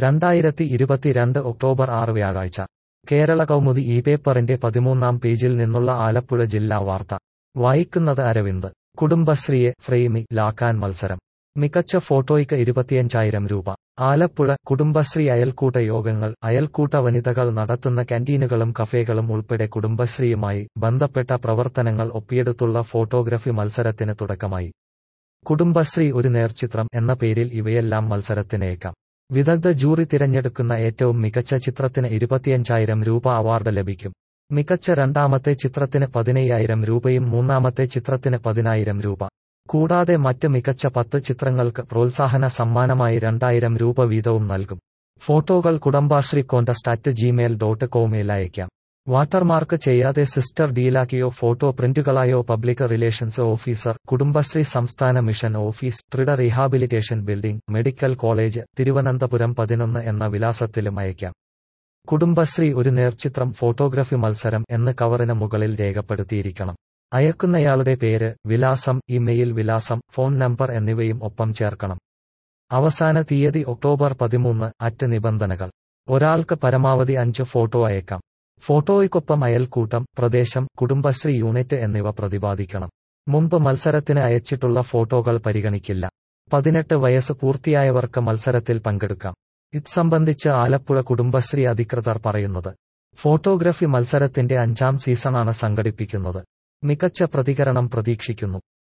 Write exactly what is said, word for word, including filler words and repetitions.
രണ്ടായിരത്തി ഇരുപത്തിരണ്ട് ഒക്ടോബർ ആറ് വ്യാഴാഴ്ച കേരള കൗമുദി ഈ പേപ്പറിന്റെ പതിമൂന്നാം പേജിൽ നിന്നുള്ള ആലപ്പുഴ ജില്ലാ വാർത്ത വായിക്കുന്നത് അരവിന്ദ്. കുടുംബശ്രീയെ ഫ്രെയിമി ലാക്കാൻ മത്സരം. മികച്ച ഫോട്ടോയ്ക്ക് ഇരുപത്തിയഞ്ചായിരം രൂപ. ആലപ്പുഴ. കുടുംബശ്രീ അയൽക്കൂട്ട യോഗങ്ങൾ, അയൽക്കൂട്ട വനിതകൾ നടത്തുന്ന കാന്റീനുകളും കഫേകളും ഉൾപ്പെടെ കുടുംബശ്രീയുമായി ബന്ധപ്പെട്ട പ്രവർത്തനങ്ങൾ ഒപ്പിയെടുത്തുള്ള ഫോട്ടോഗ്രഫി മത്സരത്തിന് തുടക്കമായി. കുടുംബശ്രീ ഒരു നേർചിത്രം എന്ന പേരിൽ ഇവയെല്ലാം മത്സരത്തിനേക്കാം. വിദഗ്ധ ജൂറി തിരഞ്ഞെടുക്കുന്ന ഏറ്റവും മികച്ച ചിത്രത്തിന് ഇരുപത്തിയഞ്ചായിരം രൂപ അവാർഡ് ലഭിക്കും. മികച്ച രണ്ടാമത്തെ ചിത്രത്തിന് പതിനയ്യായിരം രൂപയും മൂന്നാമത്തെ ചിത്രത്തിന് പതിനായിരം രൂപ. കൂടാതെ മറ്റ് മികച്ച പത്ത് ചിത്രങ്ങൾക്ക് പ്രോത്സാഹന സമ്മാനമായി രണ്ടായിരം രൂപ വീതവും നൽകും. ഫോട്ടോകൾ Kudumbashree contest at Gmail dot കോമിൽ അയയ്ക്കാം. വാട്ടർമാർക്ക് ചെയ്യാതെ സിസ്റ്റർ ഡീലാക്കിയോ ഫോട്ടോ പ്രിന്റുകളായോ പബ്ലിക് റിലേഷൻസ് ഓഫീസർ, കുടുംബശ്രീ സംസ്ഥാന mission office, TRIDA rehabilitation building, medical college, Thiruvananthapuram പതിനൊന്ന് എന്ന വിലാസത്തിലും അയയ്ക്കാം. കുടുംബശ്രീ ഒരു നേർചിത്രം ഫോട്ടോഗ്രഫി മത്സരം എന്ന് കവറിന് മുകളിൽ രേഖപ്പെടുത്തിയിരിക്കണം. അയക്കുന്നയാളുടെ പേര്, വിലാസം, ഇമെയിൽ വിലാസം, ഫോൺ നമ്പർ എന്നിവയും ഒപ്പം ചേർക്കണം. അവസാന തീയതി ഒക്ടോബർ പതിമൂന്ന്. അറ്റ് നിബന്ധനകൾ. ഒരാൾക്ക് പരമാവധി അഞ്ച് ഫോട്ടോ അയക്കാം. ഫോട്ടോയ്ക്കൊപ്പം അയൽക്കൂട്ടം, പ്രദേശം, കുടുംബശ്രീ യൂണിറ്റ് എന്നിവ പ്രതിപാദിക്കണം. മുമ്പ് മത്സരത്തിന് അയച്ചിട്ടുള്ള ഫോട്ടോകൾ പരിഗണിക്കില്ല. പതിനെട്ട് വയസ്സ് പൂർത്തിയായവർക്ക് മത്സരത്തിൽ പങ്കെടുക്കാം. ഇത് സംബന്ധിച്ച് ആലപ്പുഴ കുടുംബശ്രീ അധികൃതർ പറയുന്നത്, ഫോട്ടോഗ്രഫി മത്സരത്തിന്റെ അഞ്ചാം സീസണാണ് സംഘടിപ്പിക്കുന്നത്. മികച്ച പ്രതികരണം പ്രതീക്ഷിക്കുന്നു.